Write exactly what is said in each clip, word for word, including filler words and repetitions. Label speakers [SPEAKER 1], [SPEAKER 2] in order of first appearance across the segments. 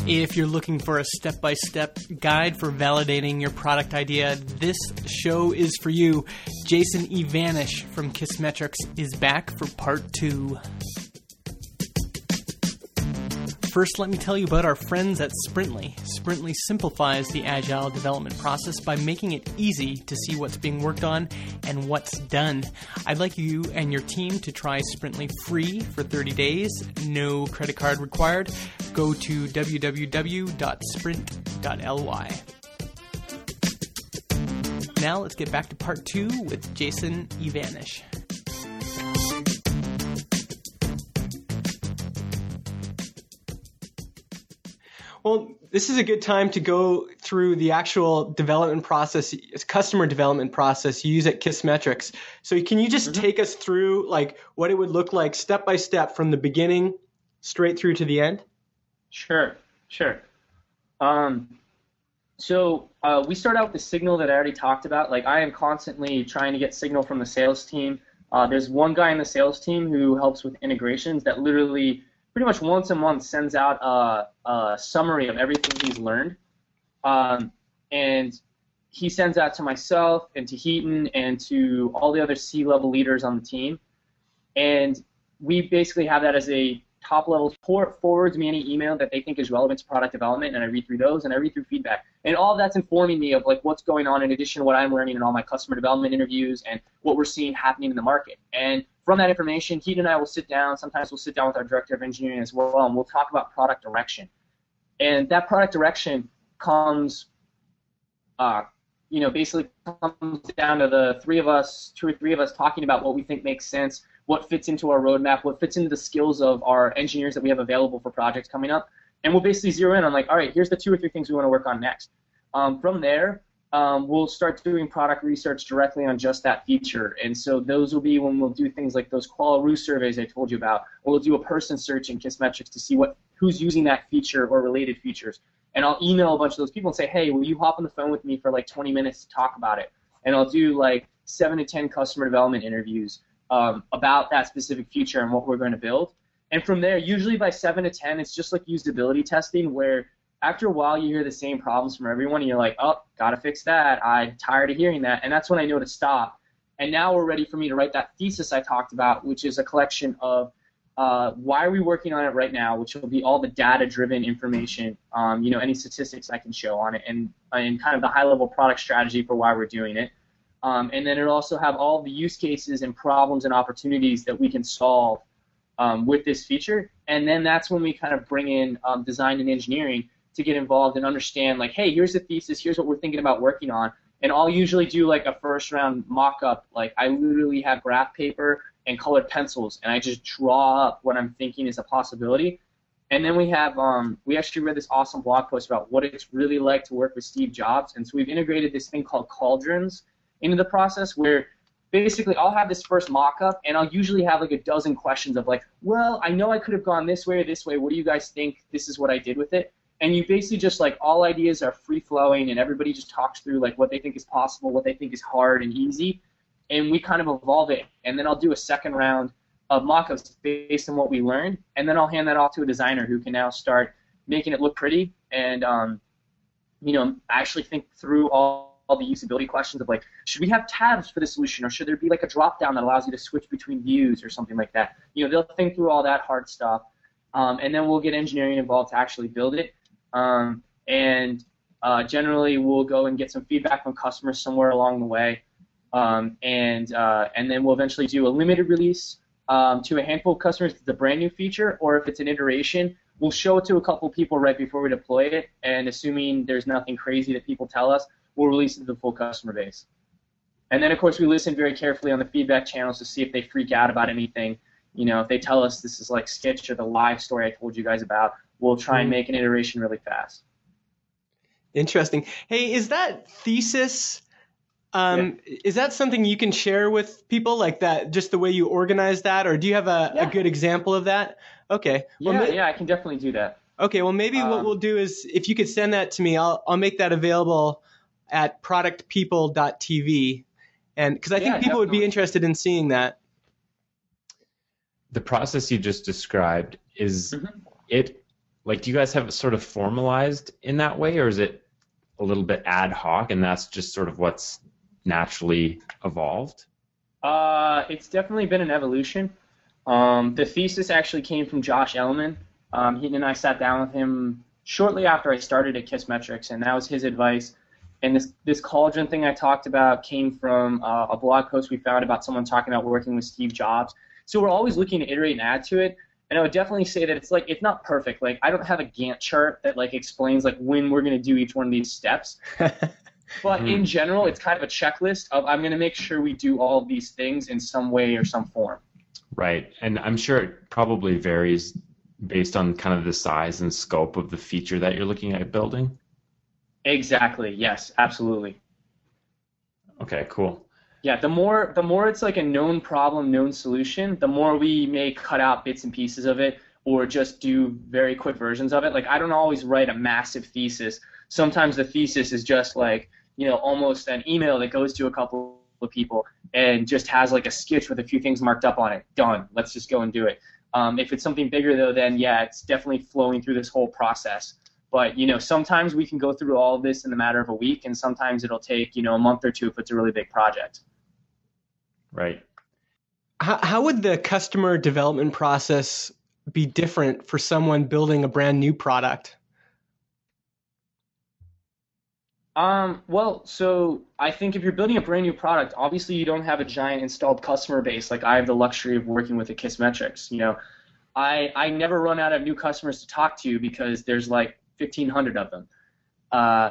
[SPEAKER 1] If you're looking for a step-by-step guide for validating your product idea, this show is for you. Jason Evanish from Kissmetrics is back for part two. First, let me tell you about our friends at Sprintly. Sprintly simplifies the agile development process by making it easy to see what's being worked on and what's done. I'd like you and your team to try Sprintly free for thirty days. No credit card required. Go to w w w dot sprint dot l y. Now let's get back to part two with Jason Evanish. Well, this is a good time to go through the actual development process, customer development process you use at Kissmetrics. So can you just mm-hmm. take us through like what it would look like step by step from the beginning straight through to the end?
[SPEAKER 2] Sure, sure. Um, so uh, we start out with the signal that I already talked about. Like I am constantly trying to get signal from the sales team. Uh, there's one guy in the sales team who helps with integrations that literally pretty much once a month sends out a, a summary of everything he's learned. Um, and he sends that to myself and to Heaton and to all the other C-level leaders on the team. And we basically have that as a top-level support, forwards me any email that they think is relevant to product development, and I read through those, and I read through feedback. And all of that's informing me of like what's going on in addition to what I'm learning in all my customer development interviews and what we're seeing happening in the market. And from that information, Heaton and I will sit down. Sometimes we'll sit down with our director of engineering as well, and we'll talk about product direction. And that product direction comes, uh, you know, basically comes down to the three of us, two or three of us talking about what we think makes sense, what fits into our roadmap, what fits into the skills of our engineers that we have available for projects coming up. And we'll basically zero in on like, all right, here's the two or three things we want to work on next. Um, from there, Um, we'll start doing product research directly on just that feature. And so those will be when we'll do things like those Qualaroo surveys I told you about, or we'll do a person search in Kissmetrics to see what who's using that feature or related features. And I'll email a bunch of those people and say, hey, will you hop on the phone with me for like twenty minutes to talk about it? And I'll do like seven to ten customer development interviews um, about that specific feature and what we're going to build. And from there, usually by seven to ten, it's just like usability testing where after a while, you hear the same problems from everyone, and you're like, oh, gotta fix that. I'm tired of hearing that. And that's when I know to stop. And now we're ready for me to write that thesis I talked about, which is a collection of uh, why are we working on it right now, which will be all the data-driven information, um, you know, any statistics I can show on it, and, and kind of the high-level product strategy for why we're doing it. Um, and then it'll also have all the use cases and problems and opportunities that we can solve um, with this feature. And then that's when we kind of bring in um, design and engineering to get involved and understand, like, hey, here's the thesis, here's what we're thinking about working on. And I'll usually do, like, a first-round mock-up. Like, I literally have graph paper and colored pencils, and I just draw up what I'm thinking is a possibility. And then we have, um, we actually read this awesome blog post about what it's really like to work with Steve Jobs. And so we've integrated this thing called cauldrons into the process where basically I'll have this first mock-up, and I'll usually have, like, a dozen questions of, like, well, I know I could have gone this way or this way. What do you guys think? This is what I did with it. And you basically just, like, all ideas are free-flowing, and everybody just talks through, like, what they think is possible, what they think is hard and easy, and we kind of evolve it. And then I'll do a second round of mock-ups based on what we learned, and then I'll hand that off to a designer who can now start making it look pretty and, um, you know, actually think through all, all the usability questions of, like, should we have tabs for the solution, or should there be, like, a drop-down that allows you to switch between views or something like that? You know, they'll think through all that hard stuff, um, and then we'll get engineering involved to actually build it. Um, and uh, generally we'll go and get some feedback from customers somewhere along the way, um, and uh, and then we'll eventually do a limited release um, to a handful of customers if it's a brand new feature, or if it's an iteration, we'll show it to a couple people right before we deploy it, and assuming there's nothing crazy that people tell us, we'll release it to the full customer base. And then, of course, we listen very carefully on the feedback channels to see if they freak out about anything. You know, if they tell us this is like Stitch or the live story I told you guys about, we'll try and make an iteration really fast.
[SPEAKER 1] Interesting. Hey, is that thesis, um, yeah. is that something you can share with people, like that, just the way you organize that, or do you have a, yeah. a good example of that? Okay.
[SPEAKER 2] Yeah,
[SPEAKER 1] well,
[SPEAKER 2] yeah, I can definitely do that.
[SPEAKER 1] Okay, well, maybe um, what we'll do is, if you could send that to me, I'll I'll make that available at product people dot t v, and because I think
[SPEAKER 2] yeah,
[SPEAKER 1] people
[SPEAKER 2] definitely.
[SPEAKER 1] would be interested in seeing that.
[SPEAKER 3] The process you just described is mm-hmm. it Like, do you guys have it sort of formalized in that way, or is it a little bit ad hoc and that's just sort of what's naturally evolved?
[SPEAKER 2] Uh, it's definitely been an evolution. Um, the thesis actually came from Josh Elman. Um, he and I sat down with him shortly after I started at Kissmetrics, and that was his advice. And this this cauldron thing I talked about came from uh, a blog post we found about someone talking about working with Steve Jobs. So we're always looking to iterate and add to it. And I would definitely say that it's like it's not perfect. Like I don't have a Gantt chart that like explains like when we're going to do each one of these steps. But
[SPEAKER 3] Mm.
[SPEAKER 2] in general, it's kind of a checklist of I'm going to make sure we do all of these things in some way or some form.
[SPEAKER 3] Right. And I'm sure it probably varies based on kind of the size and scope of the feature that you're looking at building.
[SPEAKER 2] Exactly. Yes, absolutely.
[SPEAKER 3] Okay, cool.
[SPEAKER 2] Yeah, the more the more it's like a known problem, known solution, the more we may cut out bits and pieces of it or just do very quick versions of it. Like I don't always write a massive thesis. Sometimes the thesis is just like, you know, almost an email that goes to a couple of people and just has like a sketch with a few things marked up on it. Done. Let's just go and do it. Um, if it's something bigger though, then yeah, it's definitely flowing through this whole process. But, you know, sometimes we can go through all of this in a matter of a week, and sometimes it'll take, you know, a month or two if it's a really big project.
[SPEAKER 3] Right.
[SPEAKER 1] How, how would the customer development process be different for someone building a brand new product?
[SPEAKER 2] Um, well, so I think if you're building a brand new product, obviously you don't have a giant installed customer base like I have the luxury of working with at Kissmetrics. You know, I I never run out of new customers to talk to because there's like fifteen hundred of them. Uh,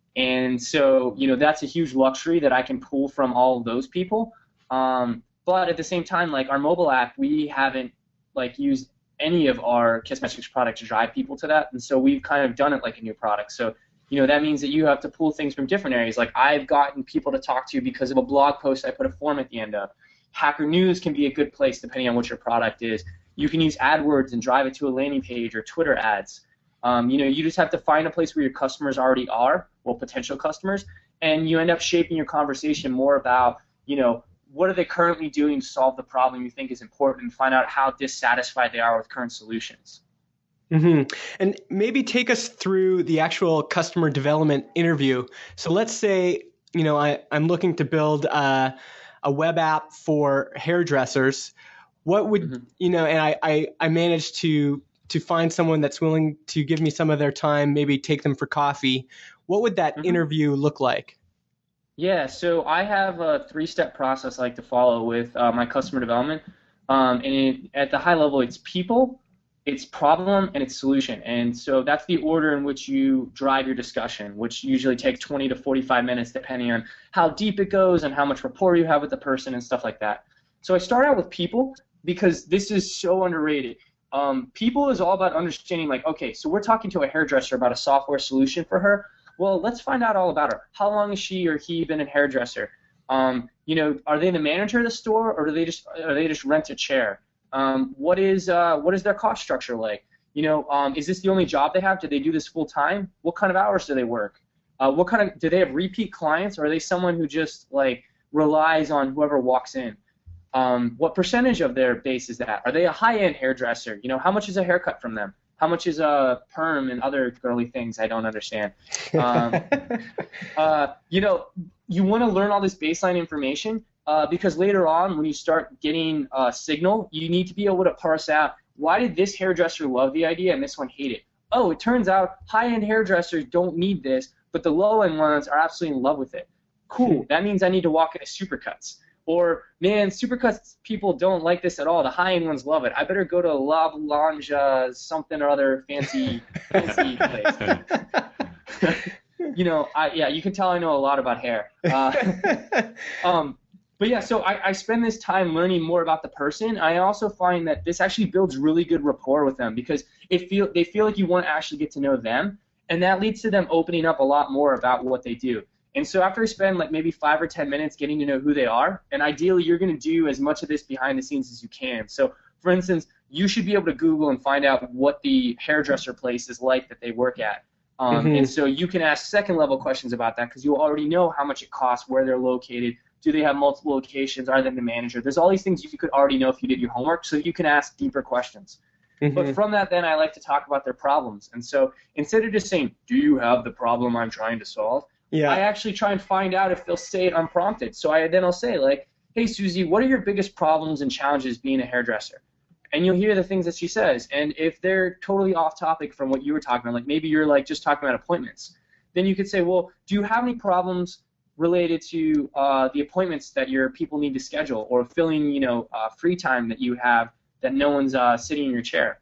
[SPEAKER 2] and so, you know, that's a huge luxury that I can pull from all of those people. Um, but at the same time, like our mobile app, we haven't like used any of our Kissmetrics product to drive people to that. And so we've kind of done it like a new product. So, you know, that means that you have to pull things from different areas. Like I've gotten people to talk to because of a blog post I put a form at the end of. Hacker News can be a good place depending on what your product is. You can use AdWords and drive it to a landing page or Twitter ads. Um, you know, you just have to find a place where your customers already are, well, potential customers, and you end up shaping your conversation more about, you know, what are they currently doing to solve the problem you think is important and find out how dissatisfied they are with current solutions.
[SPEAKER 1] Mm-hmm. And maybe take us through the actual customer development interview. So let's say, you know, I, I'm looking to build a, a web app for hairdressers. What would, mm-hmm. you know, and I, I, I managed to to find someone that's willing to give me some of their time, maybe take them for coffee. What would that mm-hmm. interview look like?
[SPEAKER 2] Yeah, so I have a three-step process I like to follow with uh, my customer development. Um, and it, at the high level, it's people, it's problem, and it's solution. And so that's the order in which you drive your discussion, which usually takes twenty to forty-five minutes depending on how deep it goes and how much rapport you have with the person and stuff like that. So I start out with people because this is so underrated. Um, people is all about understanding, like, okay, so we're talking to a hairdresser about a software solution for her. Well, let's find out all about her. How long has she or he been a hairdresser? Um, you know, are they the manager of the store, or do they just are they just rent a chair? Um, what is uh, what is their cost structure like? You know, um, is this the only job they have? Do they do this full time? What kind of hours do they work? Uh, what kind of do they have repeat clients, or are they someone who just like relies on whoever walks in? Um, what percentage of their base is that? Are they a high-end hairdresser? You know, how much is a haircut from them? How much is a perm and other girly things I don't understand? Um, uh, you know, you want to learn all this baseline information uh, because later on when you start getting a signal, you need to be able to parse out, why did this hairdresser love the idea and this one hate it? Oh, it turns out high-end hairdressers don't need this, but the low-end ones are absolutely in love with it. Cool, that means I need to walk into Supercuts. Or, man, Supercuts people don't like this at all. The high-end ones love it. I better go to La Boulanger, something or other fancy, fancy place. You know, I, yeah, you can tell I know a lot about hair. Uh, um, but yeah, so I, I spend this time learning more about the person. I also find that this actually builds really good rapport with them because it feel they feel like you want to actually get to know them, and that leads to them opening up a lot more about what they do. And so after I spend like maybe five or ten minutes getting to know who they are, and ideally you're going to do as much of this behind the scenes as you can. So for instance, you should be able to Google and find out what the hairdresser place is like that they work at. Um, mm-hmm. And so you can ask second level questions about that because you already know how much it costs, where they're located, do they have multiple locations, are they the manager? There's all these things you could already know if you did your homework, so you can ask deeper questions.
[SPEAKER 1] Mm-hmm.
[SPEAKER 2] But from that, then I like to talk about their problems. And so instead of just saying, do you have the problem I'm trying to solve?
[SPEAKER 1] Yeah.
[SPEAKER 2] I actually try and find out if they'll say it unprompted. So I then I'll say, like, hey, Susie, what are your biggest problems and challenges being a hairdresser? And you'll hear the things that she says. And if they're totally off topic from what you were talking about, like maybe you're like just talking about appointments, then you could say, well, do you have any problems related to uh, the appointments that your people need to schedule, or filling, you know, uh, free time that you have that no one's uh, sitting in your chair?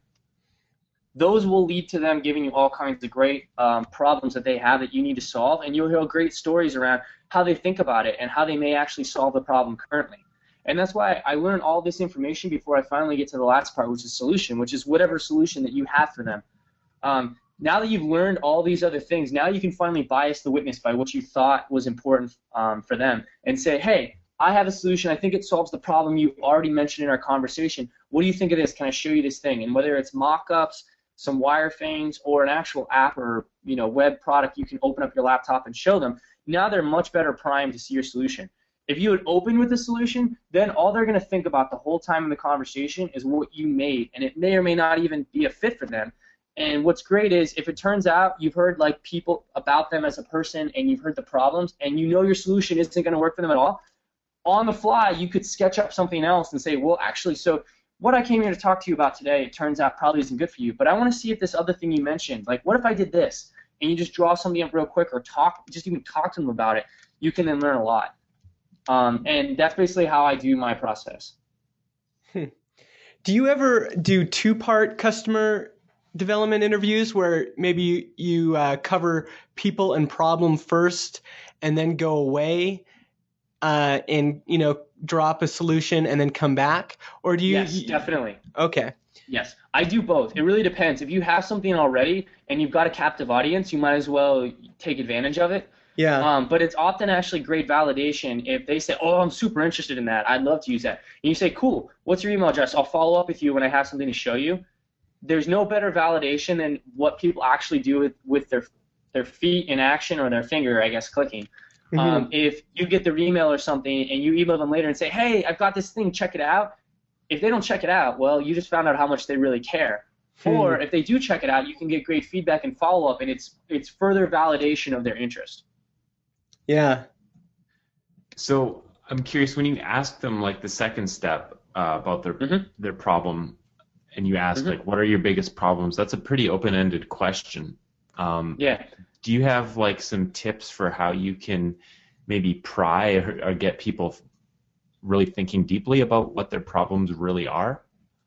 [SPEAKER 2] Those will lead to them giving you all kinds of great um, problems that they have that you need to solve, and you'll hear great stories around how they think about it and how they may actually solve the problem currently. And that's why I learn all this information before I finally get to the last part, which is solution, which is whatever solution that you have for them. Um, now that you've learned all these other things, now you can finally bias the witness by what you thought was important um, for them and say, hey, I have a solution. I think it solves the problem you already mentioned in our conversation. What do you think of this? Can I show you this thing? And whether it's mock-ups, some wireframes, or an actual app or, you know, web product you can open up your laptop and show them, now they're much better primed to see your solution. If you would open with the solution, then all they're going to think about the whole time in the conversation is what you made, and it may or may not even be a fit for them. And what's great is if it turns out you've heard like people about them as a person and you've heard the problems and you know your solution isn't going to work for them at all, on the fly you could sketch up something else and say, well, actually, so what I came here to talk to you about today, it turns out probably isn't good for you, but I want to see if this other thing you mentioned, like what if I did this? And you just draw something up real quick or talk, just even talk to them about it, you can then learn a lot. Um, and that's basically how I do my process.
[SPEAKER 1] Hmm. Do you ever do two-part customer development interviews where maybe you, you uh, cover people and problem first and then go away uh, and, you know, drop a solution and then come back? Or do you?
[SPEAKER 2] Yes, definitely.
[SPEAKER 1] Okay.
[SPEAKER 2] Yes, I do both. It really depends. If you have something already and you've got a captive audience, you might as well take advantage of it.
[SPEAKER 1] Yeah.
[SPEAKER 2] Um, but it's often actually great validation if they say, oh, I'm super interested in that. I'd love to use that. And you say, cool, what's your email address? I'll follow up with you when I have something to show you. There's no better validation than what people actually do with, with their their feet in action or their finger, I guess, clicking. Mm-hmm. Um, if you get their email or something and you email them later and say, hey, I've got this thing, check it out. If they don't check it out, well, you just found out how much they really care. Hmm. Or if they do check it out, you can get great feedback and follow up, and it's it's further validation of their interest.
[SPEAKER 1] Yeah.
[SPEAKER 3] So I'm curious, when you ask them like the second step uh, about their mm-hmm. their problem, and you ask mm-hmm. like, what are your biggest problems? That's a pretty open-ended question. Um,
[SPEAKER 2] yeah.
[SPEAKER 3] Do you have like some tips for how you can maybe pry or, or get people really thinking deeply about what their problems really are?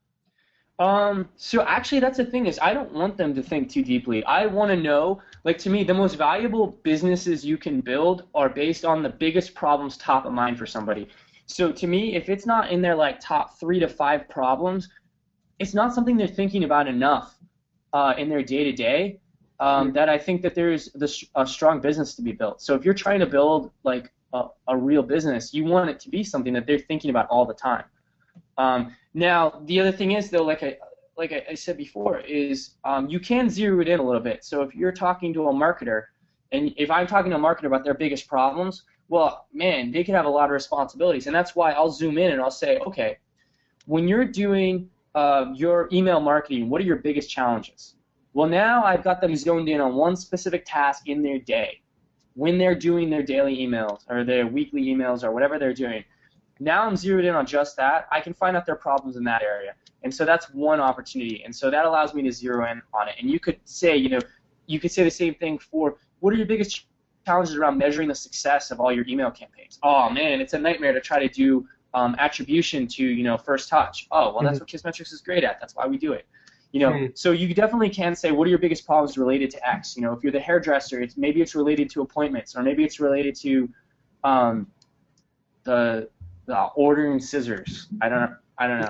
[SPEAKER 2] Um, so actually that's the thing is I don't want them to think too deeply. I want to know, like to me, the most valuable businesses you can build are based on the biggest problems top of mind for somebody. So to me, if it's not in their like top three to five problems, it's not something they're thinking about enough uh, in their day-to-day um, mm-hmm. that I think that there's this, a strong business to be built. So if you're trying to build like a, a real business, you want it to be something that they're thinking about all the time. Um, now, the other thing is, though, like I, like I said before, is um, you can zero it in a little bit. So if you're talking to a marketer, and if I'm talking to a marketer about their biggest problems, well, man, they could have a lot of responsibilities. And that's why I'll zoom in and I'll say, okay, when you're doing uh, your email marketing, what are your biggest challenges? Well, now I've got them zoned in on one specific task in their day when they're doing their daily emails or their weekly emails or whatever they're doing. Now I'm zeroed in on just that. I can find out their problems in that area. And so that's one opportunity. And so that allows me to zero in on it. And you could say, you know, you could say the same thing for what are your biggest challenges around measuring the success of all your email campaigns? Oh, man, it's a nightmare to try to do um, attribution to, you know, first touch. Oh, well, that's what Kissmetrics is great at. That's why we do it. You know, mm-hmm. So you definitely can say, what are your biggest problems related to X? You know, if you're the hairdresser, it's maybe it's related to appointments, or maybe it's related to um, the the ordering scissors. I don't know. I don't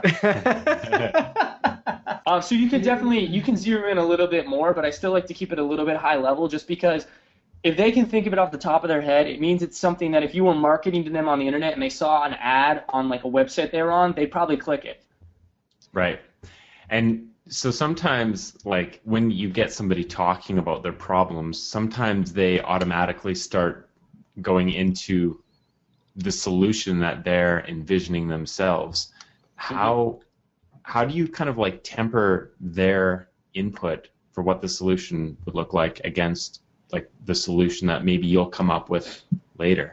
[SPEAKER 2] know. um, so you can definitely you can zero in a little bit more, but I still like to keep it a little bit high level, just because if they can think of it off the top of their head, it means it's something that if you were marketing to them on the internet and they saw an ad on like a website they were on, they'd probably click it.
[SPEAKER 3] Right. And so sometimes, like when you get somebody talking about their problems, sometimes they automatically start going into the solution that they're envisioning themselves. How how do you kind of like temper their input for what the solution would look like against like the solution that maybe you'll come up with later?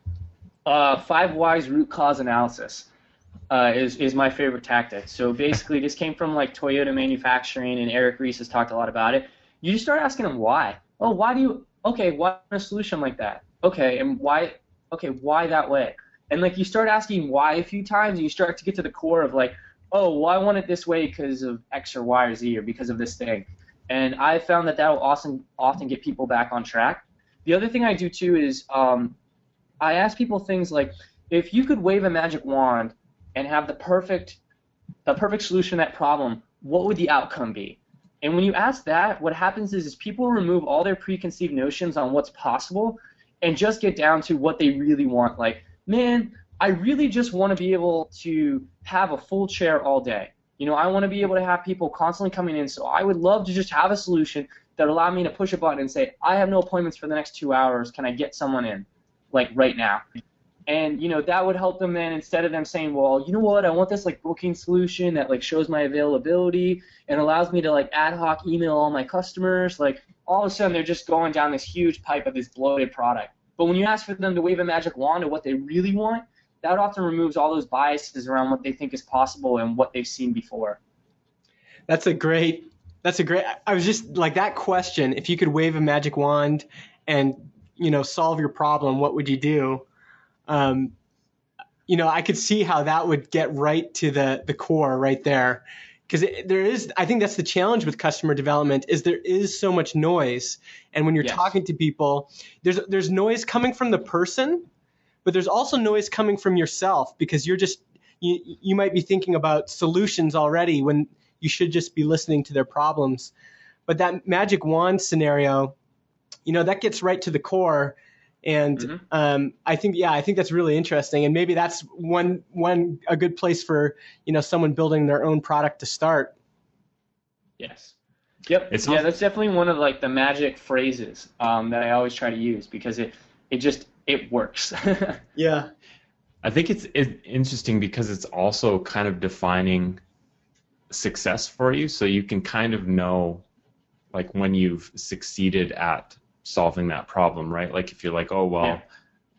[SPEAKER 2] Uh, five whys root cause analysis uh, is is my favorite tactic. So basically, this came from like Toyota manufacturing, and Eric Ries has talked a lot about it. You just start asking them why. Oh, why do you? Okay, why a solution like that? Okay, and why? Okay, why that way? And like you start asking why a few times, and you start to get to the core of like, oh, well, I want it this way because of X or Y or Z or because of this thing. And I found that that will often often get people back on track. The other thing I do too is um, I ask people things like, if you could wave a magic wand and have the perfect the perfect solution to that problem, what would the outcome be? And when you ask that, what happens is, is people remove all their preconceived notions on what's possible and just get down to what they really want. Like, man, I really just want to be able to have a full chair all day. You know, I want to be able to have people constantly coming in, so I would love to just have a solution that allowed me to push a button and say, I have no appointments for the next two hours. Can I get someone in, like, right now? And, you know, that would help them then, instead of them saying, well, you know what, I want this, like, booking solution that, like, shows my availability and allows me to, like, ad hoc email all my customers. Like, all of a sudden they're just going down this huge pipe of this bloated product. But when you ask for them to wave a magic wand of what they really want, that often removes all those biases around what they think is possible and what they've seen before.
[SPEAKER 1] That's a great, that's a great, I was just like that question, if you could wave a magic wand and, you know, solve your problem, what would you do? Um, you know, I could see how that would get right to the, the core right there. Because there is, I think that's the challenge with customer development, is there is so much noise. And when you're
[SPEAKER 2] yes.
[SPEAKER 1] talking to people, there's there's noise coming from the person, but there's also noise coming from yourself, because you're just, you, you might be thinking about solutions already when you should just be listening to their problems. But that magic wand scenario, you know, that gets right to the core. And mm-hmm. um, I think, yeah, I think that's really interesting. And maybe that's one, one, a good place for, you know, someone building their own product to start.
[SPEAKER 2] Yes. Yep. It's yeah, also- that's definitely one of like the magic phrases um, that I always try to use, because it, it just, it works.
[SPEAKER 1] Yeah.
[SPEAKER 3] I think it's, it's interesting because it's also kind of defining success for you. So you can kind of know like when you've succeeded at solving that problem, right? Like if you're like, oh, well, yeah.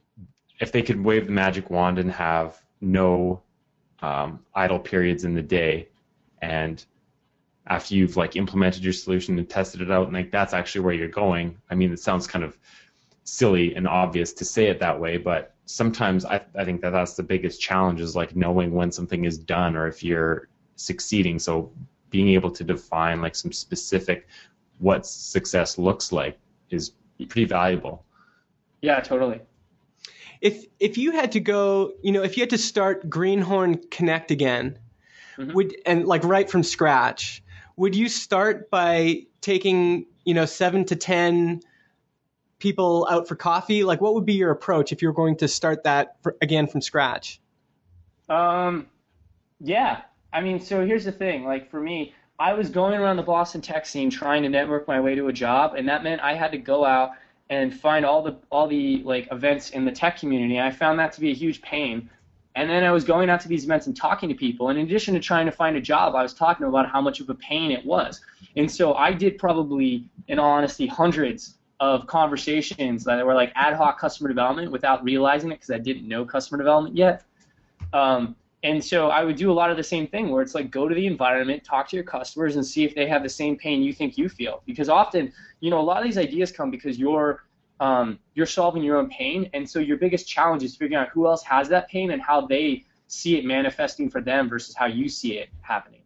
[SPEAKER 3] if they could wave the magic wand and have no um, idle periods in the day, and after you've like implemented your solution and tested it out, and like that's actually where you're going. I mean, it sounds kind of silly and obvious to say it that way, but sometimes I, I think that that's the biggest challenge, is like knowing when something is done or if you're succeeding. So being able to define like some specific what success looks like is pretty valuable.
[SPEAKER 2] Yeah, totally.
[SPEAKER 1] If if you had to go, you know, if you had to start Greenhorn Connect again, mm-hmm. would and like right from scratch, would you start by taking, you know, seven to ten people out for coffee? Like, what would be your approach if you were going to start that for, again from scratch?
[SPEAKER 2] Um, yeah. I mean, so here's the thing. Like for me, I was going around the Boston tech scene trying to network my way to a job, and that meant I had to go out and find all the all the like events in the tech community. And I found that to be a huge pain. And then I was going out to these events and talking to people. And in addition to trying to find a job, I was talking about how much of a pain it was. And so I did probably, in all honesty, hundreds of conversations that were like ad hoc customer development without realizing it, because I didn't know customer development yet. Um, And so I would do a lot of the same thing, where it's like go to the environment, talk to your customers, and see if they have the same pain you think you feel. Because often, you know, a lot of these ideas come because you're um, you're solving your own pain, and so your biggest challenge is figuring out who else has that pain and how they see it manifesting for them versus how you see it happening.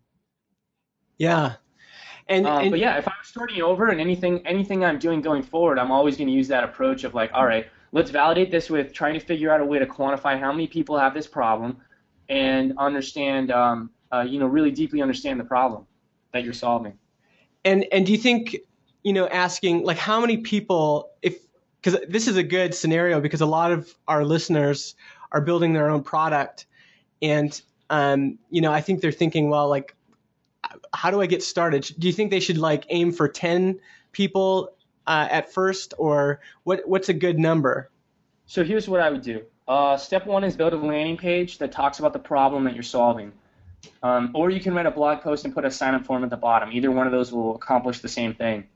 [SPEAKER 1] Yeah. And,
[SPEAKER 2] um,
[SPEAKER 1] and
[SPEAKER 2] but yeah, if I'm starting over and anything anything I'm doing going forward, I'm always going to use that approach of like, all right, let's validate this with trying to figure out a way to quantify how many people have this problem, and understand, um, uh, you know, really deeply understand the problem that you're solving.
[SPEAKER 1] And and do you think, you know, asking like how many people, if because this is a good scenario, because a lot of our listeners are building their own product, and um, you know, I think they're thinking, well, like, how do I get started? Do you think they should like aim for ten people uh, at first, or what? What's a good number?
[SPEAKER 2] So here's what I would do. Uh, step one is build a landing page that talks about the problem that you're solving. Um, or you can write a blog post and put a sign-up form at the bottom. Either one of those will accomplish the same thing.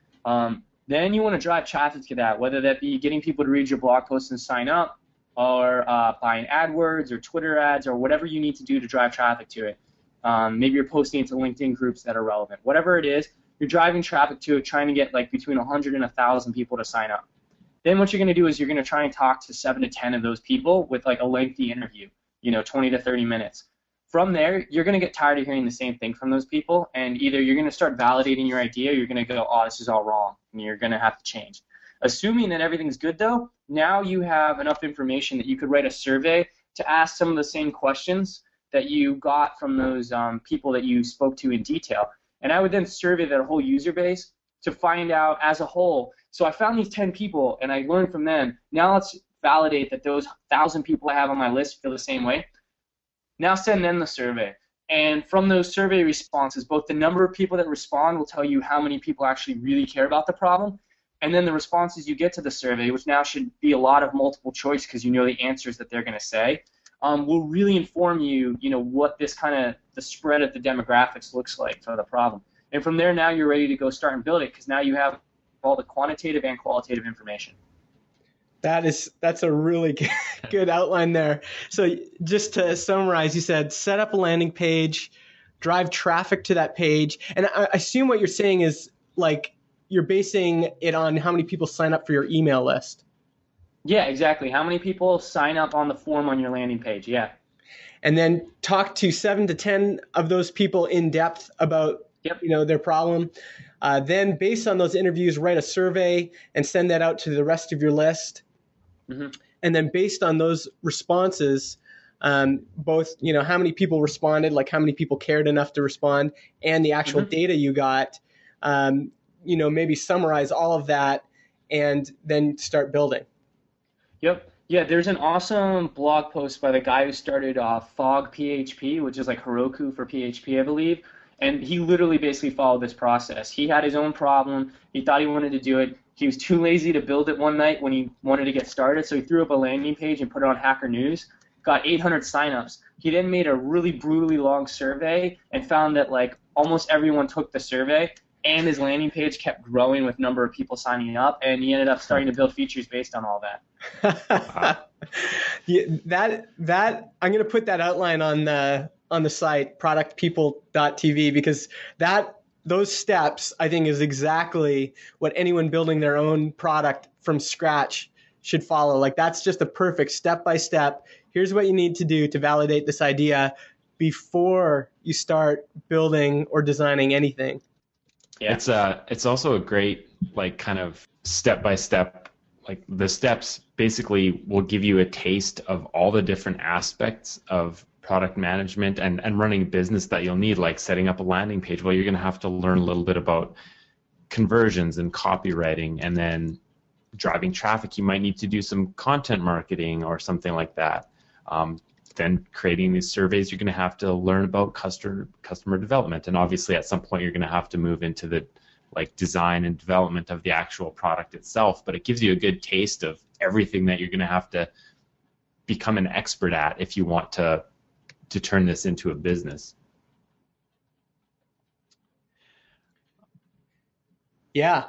[SPEAKER 2] Um, then you want to drive traffic to that, whether that be getting people to read your blog post and sign up, or uh, buying AdWords or Twitter ads or whatever you need to do to drive traffic to it. Um, maybe you're posting it to LinkedIn groups that are relevant. Whatever it is, you're driving traffic to it, trying to get like between one hundred and one thousand people to sign up. Then what you're going to do is you're going to try and talk to seven to ten of those people with like a lengthy interview, you know, twenty to thirty minutes. From there, you're going to get tired of hearing the same thing from those people, and either you're going to start validating your idea or you're going to go, oh, this is all wrong, and you're going to have to change. Assuming that everything's good, though, now you have enough information that you could write a survey to ask some of the same questions that you got from those um, people that you spoke to in detail. And I would then survey their whole user base to find out as a whole. So I found these ten people, and I learned from them. Now let's validate that those one thousand people I have on my list feel the same way. Now send them the survey. And from those survey responses, both the number of people that respond will tell you how many people actually really care about the problem, and then the responses you get to the survey, which now should be a lot of multiple choice because you know the answers that they're going to say, um, will really inform you, you know, what this kind of, the spread of the demographics looks like for the problem. And from there, now you're ready to go start and build it because now you have all the quantitative and qualitative information.
[SPEAKER 1] That is, that's a really good, good outline there. So just to summarize, you said set up a landing page, drive traffic to that page, and I assume what you're saying is like you're basing it on how many people sign up for your email list.
[SPEAKER 2] Yeah, exactly. How many people sign up on the form on your landing page? Yeah.
[SPEAKER 1] And then talk to seven to ten of those people in depth about
[SPEAKER 2] yep.
[SPEAKER 1] you know their problem. Uh, then based on those interviews, write a survey and send that out to the rest of your list. Mm-hmm. And then based on those responses, um, both, you know, how many people responded, like how many people cared enough to respond, and the actual mm-hmm. data you got, um, you know, maybe summarize all of that and then start building.
[SPEAKER 2] Yep. Yeah, there's an awesome blog post by the guy who started uh, Fog P H P, which is like Heroku for P H P, I believe. And he literally basically followed this process. He had his own problem. He thought he wanted to do it. He was too lazy to build it one night when he wanted to get started, so he threw up a landing page and put it on Hacker News, got eight hundred signups. He then made a really brutally long survey and found that like almost everyone took the survey, and his landing page kept growing with number of people signing up, and he ended up starting to build features based on all that.
[SPEAKER 1] yeah, that that I'm going to put that outline on the on the site product people dot t v because that those steps I think is exactly what anyone building their own product from scratch should follow. Like that's just a perfect step by step. Here's what you need to do to validate this idea before you start building or designing anything.
[SPEAKER 3] Yeah. It's uh it's also a great like kind of step by step, like the steps basically will give you a taste of all the different aspects of product management and, and running a business that you'll need, like setting up a landing page. Well, you're going to have to learn a little bit about conversions and copywriting, and then driving traffic. You might need to do some content marketing or something like that. Um, then creating these surveys, you're going to have to learn about customer customer development, and obviously at some point you're going to have to move into the like design and development of the actual product itself. But it gives you a good taste of everything that you're going to have to become an expert at if you want to to turn this into a business.
[SPEAKER 1] Yeah.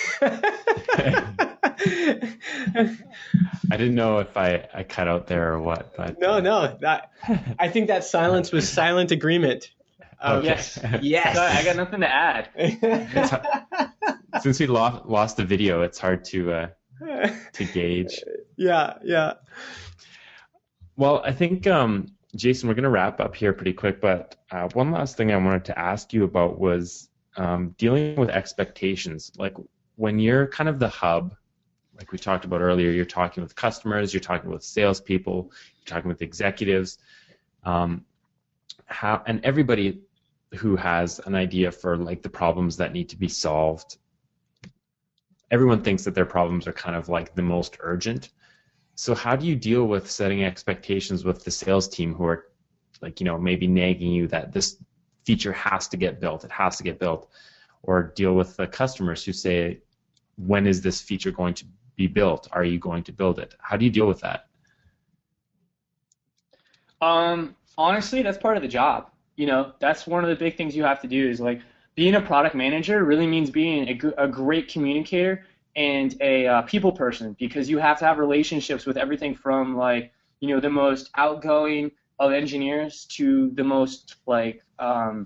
[SPEAKER 3] I didn't know if I, I cut out there or what, but
[SPEAKER 1] no, no. That, I think that silence was silent agreement.
[SPEAKER 2] Um, yes. Yes. Sorry, I got nothing to add.
[SPEAKER 3] Since we lost lost the video, it's hard to uh, to gauge.
[SPEAKER 1] Yeah, yeah.
[SPEAKER 3] Well, I think um, Jason, we're going to wrap up here pretty quick, but uh, one last thing I wanted to ask you about was um, dealing with expectations. Like when you're kind of the hub, like we talked about earlier, you're talking with customers, you're talking with salespeople, you're talking with executives, um, how, and everybody who has an idea for like the problems that need to be solved. Everyone thinks that their problems are kind of like the most urgent. So how do you deal with setting expectations with the sales team who are like, you know, maybe nagging you that this feature has to get built, it has to get built, or deal with the customers who say, when is this feature going to be built? Are you going to build it? How do you deal with that?
[SPEAKER 2] Um, honestly, that's part of the job. you know, that's one of the big things you have to do is like being a product manager really means being a, g- a great communicator and a uh, people person, because you have to have relationships with everything from like, you know, the most outgoing of engineers to the most like um,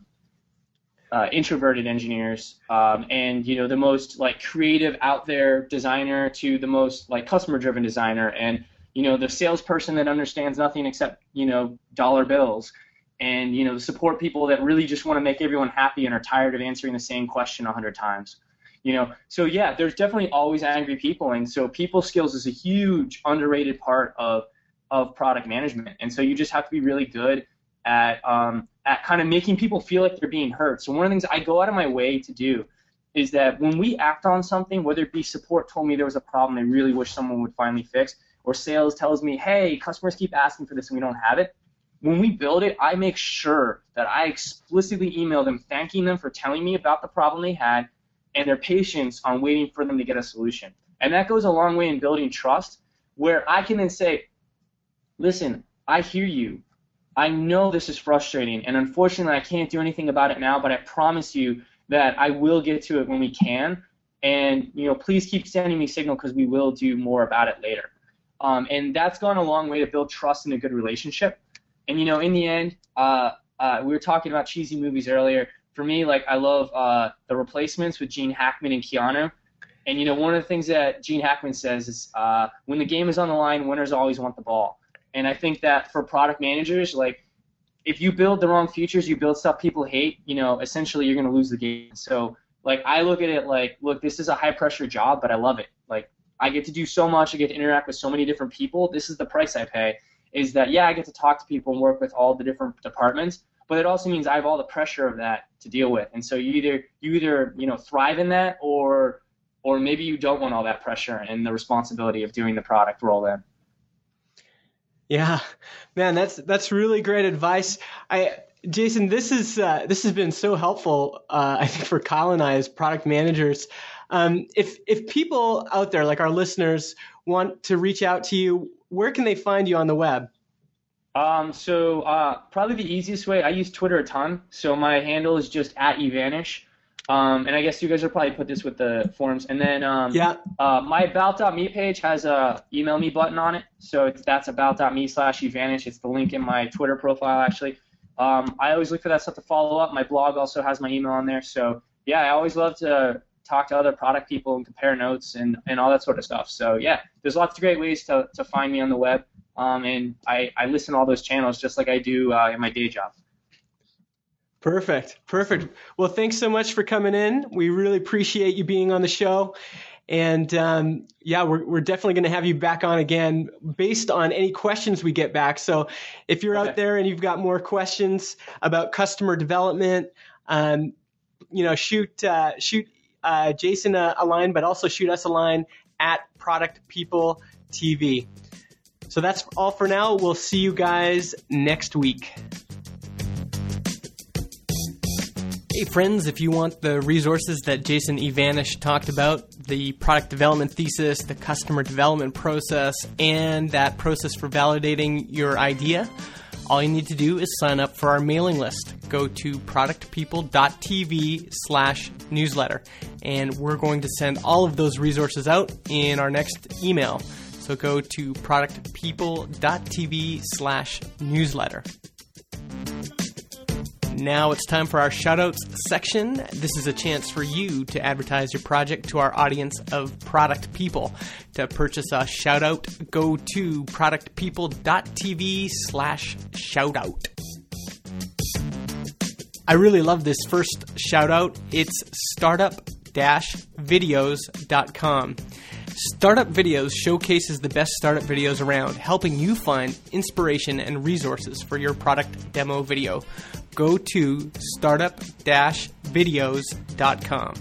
[SPEAKER 2] uh, introverted engineers, um, and you know the most like creative out there designer to the most like customer driven designer, and you know the salesperson that understands nothing except you know dollar bills, and you know the support people that really just want to make everyone happy and are tired of answering the same question a hundred times. You know, so yeah, there's definitely always angry people, and so people skills is a huge underrated part of of product management, and so you just have to be really good at um, at kind of making people feel like they're being heard. So one of the things I go out of my way to do is that when we act on something, whether it be support told me there was a problem they really wish someone would finally fix, or sales tells me, hey, customers keep asking for this and we don't have it, when we build it, I make sure that I explicitly email them thanking them for telling me about the problem they had and their patience on waiting for them to get a solution. And that goes a long way in building trust, where I can then say, listen, I hear you. I know this is frustrating, and unfortunately I can't do anything about it now, but I promise you that I will get to it when we can, and you know, please keep sending me signal because we will do more about it later. Um, and that's gone a long way to build trust in a good relationship. And you know, in the end, uh, uh, we were talking about cheesy movies earlier. For me, like I love uh, The Replacements with Gene Hackman and Keanu. And you know, one of the things that Gene Hackman says is, uh, when the game is on the line, winners always want the ball. And I think that for product managers, like if you build the wrong features, you build stuff people hate, you know, essentially you're going to lose the game. So like I look at it like, look, this is a high pressure job, but I love it. Like I get to do so much, I get to interact with so many different people. This is the price I pay, is that, yeah, I get to talk to people and work with all the different departments, but it also means I have all the pressure of that to deal with. And so you either, you either, you know, thrive in that, or, or maybe you don't want all that pressure and the responsibility of doing the product roll in.
[SPEAKER 1] Yeah, man, that's that's really great advice. I, Jason, this is uh, this has been so helpful. Uh, I think for Kyle and I as product managers. Um, if if people out there, like our listeners, want to reach out to you, where can they find you on the web?
[SPEAKER 2] Um, so uh, probably the easiest way. I use Twitter a ton, so my handle is just at evanish. Um, and I guess you guys will probably put this with the forums. And then um,
[SPEAKER 1] yeah.
[SPEAKER 2] uh, my about.me page has a email me button on it. So it's, that's about.me slash evanish. It's the link in my Twitter profile, actually. Um, I always look for that stuff to follow up. My blog also has my email on there. So, yeah, I always love to talk to other product people and compare notes and, and all that sort of stuff. So, yeah, there's lots of great ways to, to find me on the web. Um, and I, I listen to all those channels just like I do uh, in my day job.
[SPEAKER 1] Perfect. Perfect. Well, thanks so much for coming in. We really appreciate you being on the show. And um, yeah, we're, we're definitely going to have you back on again based on any questions we get back. So if you're okay out there and you've got more questions about customer development, um, you know, shoot, uh, shoot uh, Jason a, a line, but also shoot us a line at Product People T V. So that's all for now. We'll see you guys next week. Hey friends, if you want the resources that Jason Evanish talked about, the product development thesis, the customer development process, and that process for validating your idea, all you need to do is sign up for our mailing list. Go to productpeople.tv slash newsletter, and we're going to send all of those resources out in our next email. So go to productpeople.tv slash newsletter. Now it's time for our shoutouts section. This is a chance for you to advertise your project to our audience of product people. To purchase a shoutout, go to productpeople.tv slash shoutout. I really love this first shoutout. It's startup dash videos dot com. Startup Videos showcases the best startup videos around, helping you find inspiration and resources for your product demo video. Go to startup dash videos dot com.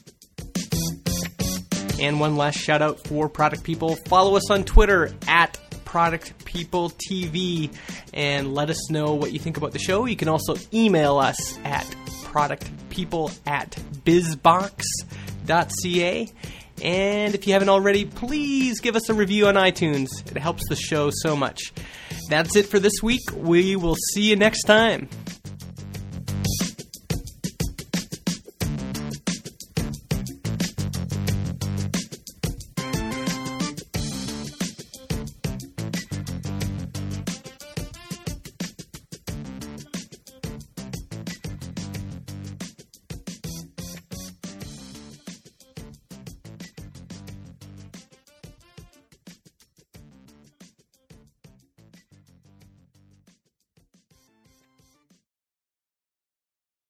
[SPEAKER 1] And one last shout out for Product People. Follow us on Twitter at Product People T V and let us know what you think about the show. You can also email us at productpeople at bizbox dot c a. And if you haven't already, please give us a review on iTunes. It helps the show so much. That's it for this week. We will see you next time.